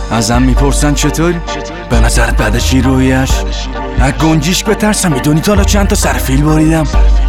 ازم میپرسن چطوری؟ به نظرت بعد چی رویش؟ از گنجیش بترسم، میدونی تا حالا چند تا سر فیل بریدم؟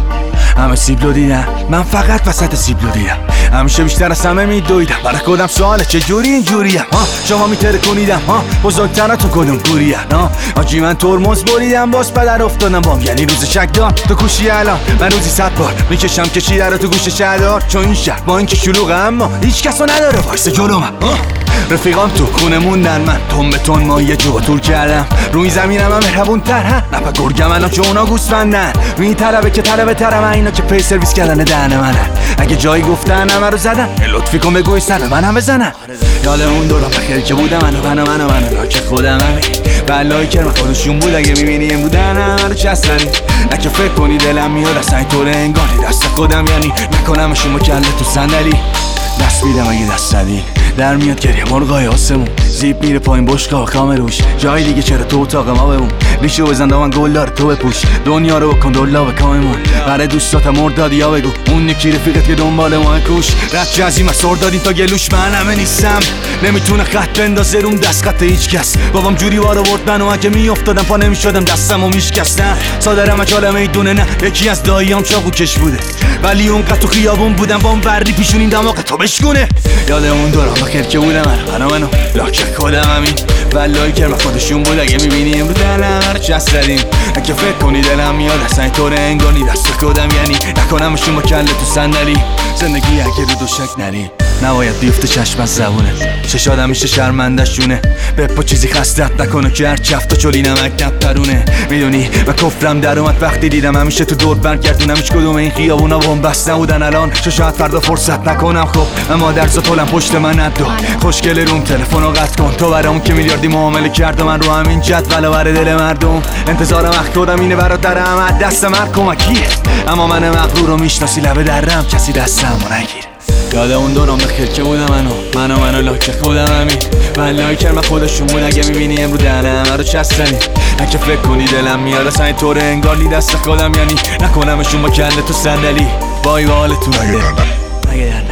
همه سیبلو دیدم، من فقط وسط سیبلو دیدم. همیشه بیشتر از همه میدویدم، برای خودم سواله چجوری اینجوریم؟ شما میتره کنیدم بزرگتراتون کدوم گوریم؟ آجی من ترمز بریدم باز پدر افتادم بام، یعنی روز شک دار تو کوشی الان من روزی 100 بار میکشم کشیده رو تو گوش شهردار. چون این شهر با اینکه شلوغه اما هیچ کسو نداره وایسه جلومم. رفیقام تو خونه موندن، من تون به تون مایه جو طول کردم. روی زمینم هم مهربون تر نپا گرگم الان که اونا گوسفندن. روی این طلبه که طلبه ترم، اینا که پی سرویس کردن دهن منن. اگه جایی گفتن همه رو زدن، لطفی کن بگوی سر من هم بزنن. یاد اون دوران بخیر که بودم منو لاک خودم همین بلایی کرم خودشون بود. اگه میبینی این بودن همه رو چستنی نکه فکر کنی دلم میاد اصلا اینطور انگاری دست خودم، یعنی نکنمشون با کله تو صندلی. دست میدم اگه دست زدی در میاد گریه مرغای آسمون. زیب میره پایین بشقا کام روش، جای دیگه چرا تو اتاق ما بمون. ریشو بزن دامن گلدار تو بپوش، دنیا رو بکن دلا به کاممون. برای دوستاتم مردادی یا بگو اون یکی رفیقت که دنبال ما کوش. رد جزی مسار دادیم تا گلوش من همه نیستم، نمیتونه خط بندازه روم دست خط هیچ کس. بابام جوری وارو برد منو اگه میافتادم پا نمیشدم دستمو میشکستن. صادرم اجاله میدونه نه یکی از داییام چاقو کش بوده، ولی اونقدر تو خیابون بودم بام بری پیشونین دماغ تو بشکونه. یاد اون دوران بخیر که بودم منو لاک خودم همین بلایی کرم خودشون بود. اگه میبینی امرو دلم هر چست زدیم اگه فکر کنی دلم میاد اصلا اینطور انگاری دست خودم، یعنی نکنمشون با کله تو صندلی. زندگی اگه رو دو شک نری نباید بیفته چشم از زبونت، چشادم میشه شرمندشونه. بپا چیزی خستت نکنه که هر چفت و چلی نمک نپرونه. میدونی و کفرم در اومد وقتی دیدم همیشه تو دور برگردونم هیچ کدوم این خیابونا بهم بس نبودن الان. شاید فردا فرصت نکنم خب اما در زطولم پشت من ندو. خوشگل روم تلفن رو قطع کن تو برای اون که میلیاردی معامله کرد من رو همین جدول و بر دل مردم. انتظارم وقت خودم اینه برادرم از دست من کمکیه، اما من مغرور رو میشناسی لبه درم کسی دستمو نگیر. یاد اون دوران بخیر که بودم منو لاک خودم همین بلایی کرم خودشون بود. اگه میبینی امرو دهنه همه رو چستنی اگه فکر کنی دلم میاد اصلا اینطور انگاری دست خودم، یعنی نکنمشون با کله تو صندلی. وای به حالتون اگه